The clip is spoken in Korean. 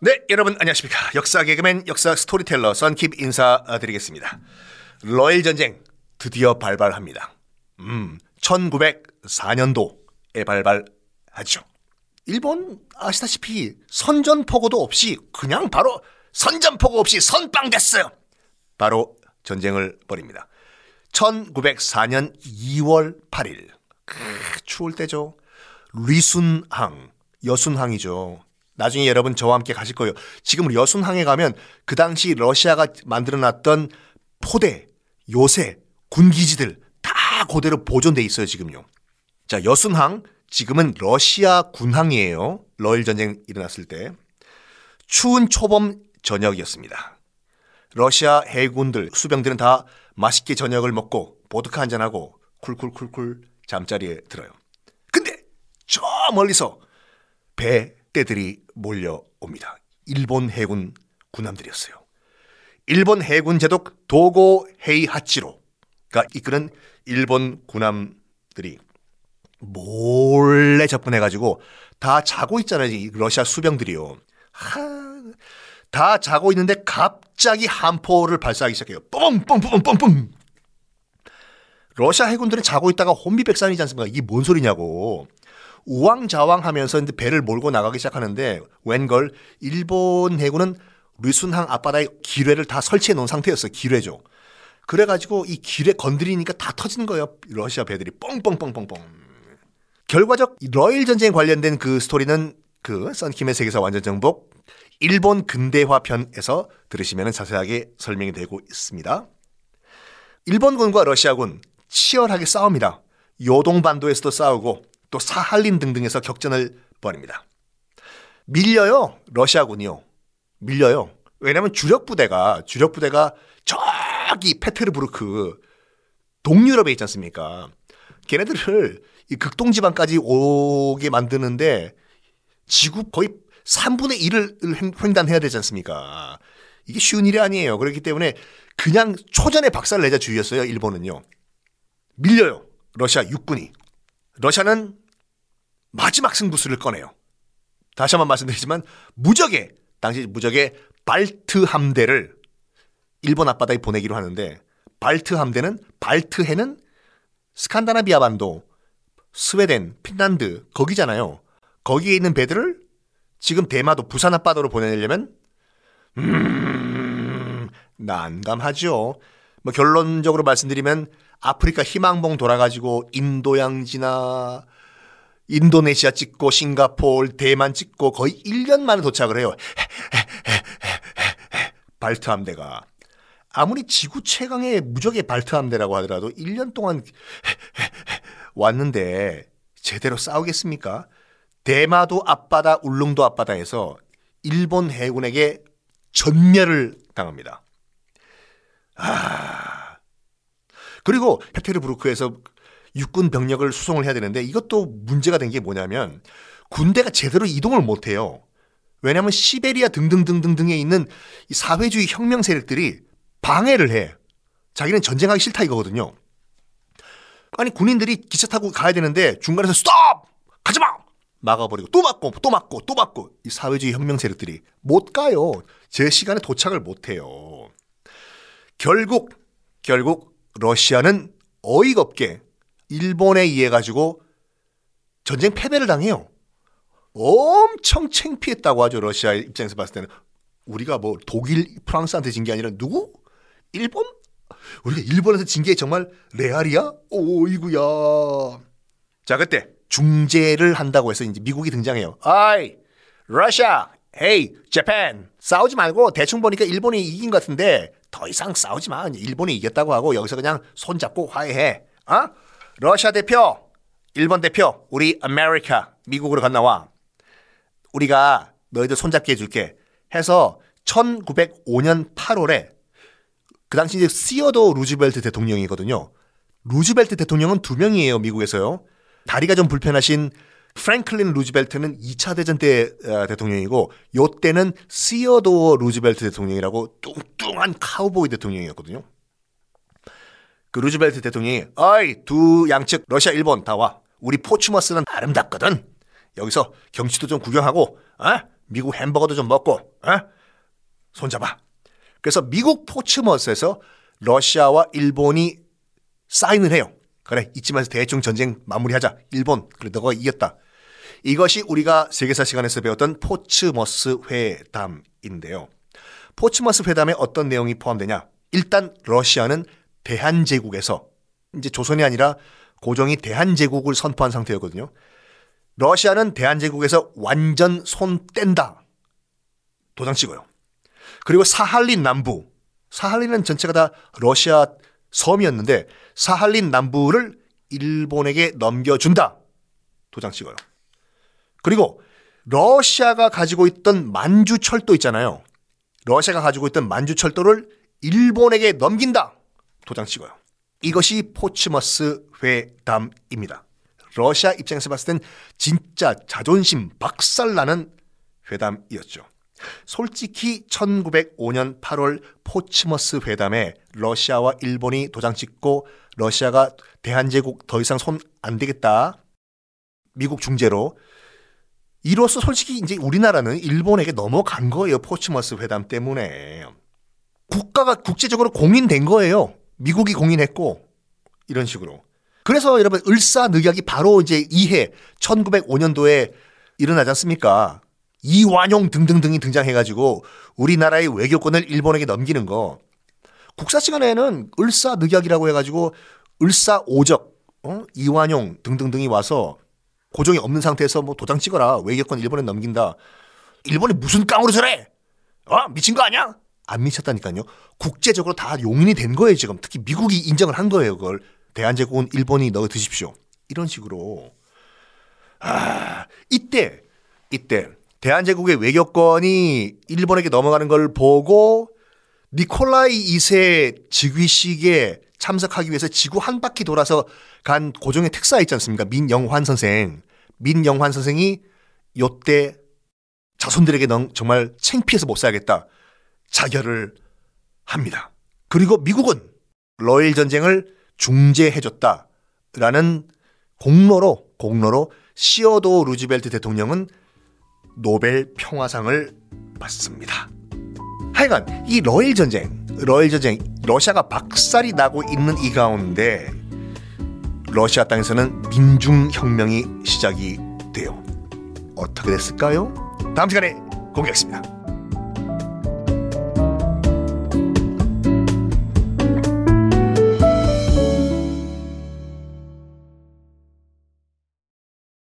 네, 여러분 안녕하십니까. 역사 개그맨, 역사 스토리텔러 썬킵 인사드리겠습니다. 러일 전쟁 드디어 발발합니다. 1904년도에 발발하죠. 일본 아시다시피 선전포고도 없이 그냥 바로 선전포고 없이 선빵됐어요. 바로 전쟁을 벌입니다. 1904년 2월 8일 추울 때죠. 리순항, 여순항이죠. 나중에 여러분 저와 함께 가실 거예요. 지금 여순항에 가면 그 당시 러시아가 만들어놨던 포대, 요새, 군기지들 다 그대로 보존돼 있어요. 지금요. 자, 여순항 지금은 러시아 군항이에요. 러일 전쟁 일어났을 때. 추운 초봄 저녁이었습니다. 러시아 해군들, 수병들은 다 맛있게 저녁을 먹고 보드카 한잔하고 쿨쿨쿨쿨 잠자리에 들어요. 근데 저 멀리서 배대들이 몰려옵니다. 일본 해군 군함들이었어요. 일본 해군 제독 도고 헤이하치로가 이끄는 일본 군함들이 몰래 접근해가지고 다 자고 있잖아요. 러시아 수병들이요. 다 자고 있는데 갑자기 함포를 발사하기 시작해요. 뿜뿜뿜뿜뿜. 러시아 해군들은 자고 있다가 혼비백산이지 않습니까? 이게 뭔 소리냐고. 우왕좌왕하면서 배를 몰고 나가기 시작하는데 웬걸 일본 해군은 리순항 앞바다에 기뢰를 다 설치해 놓은 상태였어요. 기뢰죠. 그래가지고 이 기뢰 건드리니까 다 터지는 거예요. 러시아 배들이 뻥뻥뻥뻥뻥. 결과적 러일 전쟁에 관련된 그 스토리는 그 썬킴의 세계사 완전 정복 일본 근대화 편에서 들으시면 자세하게 설명이 되고 있습니다. 일본군과 러시아군 치열하게 싸웁니다. 요동반도에서도 싸우고 또 사할린 등등에서 격전을 벌입니다. 밀려요. 러시아군이요. 밀려요. 왜냐하면 주력 부대가 저기 페테르부르크 동유럽에 있지 않습니까? 걔네들을 이 극동지방까지 오게 만드는데 지구 거의 3분의 1을 횡단해야 되지 않습니까? 이게 쉬운 일이 아니에요. 그렇기 때문에 그냥 초전에 박살을 내자 주의였어요. 일본은요. 밀려요. 러시아 육군이. 러시아는 마지막 승부수를 꺼내요. 다시 한번 말씀드리지만 당시 무적의 발트 함대를 일본 앞바다에 보내기로 하는데 발트해는 스칸다나비아 반도, 스웨덴, 핀란드 거기잖아요. 거기에 있는 배들을 지금 대마도 부산 앞바다로 보내려면 난감하죠. 뭐 결론적으로 말씀드리면 아프리카 희망봉 돌아가지고 인도양 지나 인도네시아 찍고 싱가포르, 대만 찍고 거의 1년 만에 도착을 해요. 발트 함대가. 아무리 지구 최강의 무적의 발트 함대라고 하더라도 1년 동안 왔는데 제대로 싸우겠습니까? 대마도 앞바다, 울릉도 앞바다에서 일본 해군에게 전멸을 당합니다. 그리고 페테르부르크에서 육군 병력을 수송을 해야 되는데 이것도 문제가 된 게 뭐냐면 군대가 제대로 이동을 못해요. 왜냐하면 시베리아 등등등등등에 있는 이 사회주의 혁명 세력들이 방해를 해. 자기는 전쟁하기 싫다 이거거든요. 아니 군인들이 기차 타고 가야 되는데 중간에서 스톱! 가지마! 막아버리고 또 막고 이 사회주의 혁명 세력들이 못 가요. 제 시간에 도착을 못해요. 결국 러시아는 어이가 없게 일본에 의해 가지고 전쟁 패배를 당해요. 엄청 창피했다고 하죠. 러시아 입장에서 봤을 때는. 우리가 뭐 독일, 프랑스한테 진 게 아니라 누구? 일본? 우리가 일본한테 진 게 정말 레알이야? 오이구야. 자, 그때 중재를 한다고 해서 이제 미국이 등장해요. 아이, 러시아, 헤이, 재팬. 싸우지 말고 대충 보니까 일본이 이긴 것 같은데 더 이상 싸우지 마. 일본이 이겼다고 하고 여기서 그냥 손잡고 화해해. 러시아 대표, 일본 대표, 우리 아메리카, 미국으로 건너와. 우리가 너희들 손잡게 해줄게. 해서 1905년 8월에 그 당시 이제 시어도 루즈벨트 대통령이거든요. 루즈벨트 대통령은 2명이에요. 미국에서요. 다리가 좀 불편하신 프랭클린 루즈벨트는 2차 대전 때 대통령이고 요 때는 시어도 루즈벨트 대통령이라고 뚱뚱한 카우보이 대통령이었거든요. 그 루즈벨트 대통령이 어이 두 양측 러시아 일본 다 와. 우리 포츠머스는 아름답거든. 여기서 경치도 좀 구경하고 미국 햄버거도 좀 먹고 손잡아. 그래서 미국 포츠머스에서 러시아와 일본이 사인을 해요. 그래, 이쯤에서 대충 전쟁 마무리하자. 일본, 그래 너가 이겼다. 이것이 우리가 세계사 시간에서 배웠던 포츠머스 회담인데요. 포츠머스 회담에 어떤 내용이 포함되냐? 일단 러시아는 대한제국에서, 이제 조선이 아니라 고종이 대한제국을 선포한 상태였거든요. 러시아는 대한제국에서 완전 손 뗀다. 도장 찍어요. 그리고 사할린 남부, 사할린은 전체가 다 러시아 섬이었는데 사할린 남부를 일본에게 넘겨준다. 도장 찍어요. 그리고 러시아가 가지고 있던 만주철도 있잖아요. 러시아가 가지고 있던 만주철도를 일본에게 넘긴다. 도장 찍어요. 이것이 포츠머스 회담입니다. 러시아 입장에서 봤을 땐 진짜 자존심 박살나는 회담이었죠. 솔직히 1905년 8월 포츠머스 회담에 러시아와 일본이 도장 찍고 러시아가 대한제국 더 이상 손 안 되겠다. 미국 중재로. 이로써 솔직히 이제 우리나라는 일본에게 넘어간 거예요. 포츠머스 회담 때문에. 국가가 국제적으로 공인된 거예요. 미국이 공인했고 이런 식으로. 그래서 여러분 을사늑약이 바로 이제 이해 1905년도에 일어나지 않습니까? 이완용 등등등이 등장해가지고 우리나라의 외교권을 일본에게 넘기는 거. 국사 시간에는 을사늑약이라고 해가지고 을사오적, 이완용 등등등이 와서 고종이 없는 상태에서 뭐 도장 찍어라. 외교권 일본에 넘긴다. 일본이 무슨 깡으로 저래? 미친 거 아니야? 안 미쳤다니까요. 국제적으로 다 용인이 된 거예요 지금. 특히 미국이 인정을 한 거예요. 그걸. 대한제국은 일본이 넣어 드십시오. 이런 식으로. 이때 대한제국의 외교권이 일본에게 넘어가는 걸 보고 니콜라이 2세 즉위식에 참석하기 위해서 지구 한 바퀴 돌아서 간 고종의 특사 있지 않습니까? 민영환 선생. 민영환 선생이 요때 자손들에게 정말 창피해서 못 살겠다. 자결을 합니다. 그리고 미국은 러일 전쟁을 중재해줬다라는 공로로 시어도 루즈벨트 대통령은 노벨 평화상을 받습니다. 하여간 이 러일 전쟁, 러시아가 박살이 나고 있는 이 가운데 러시아 땅에서는 민중혁명이 시작이 돼요. 어떻게 됐을까요? 다음 시간에 공개하겠습니다.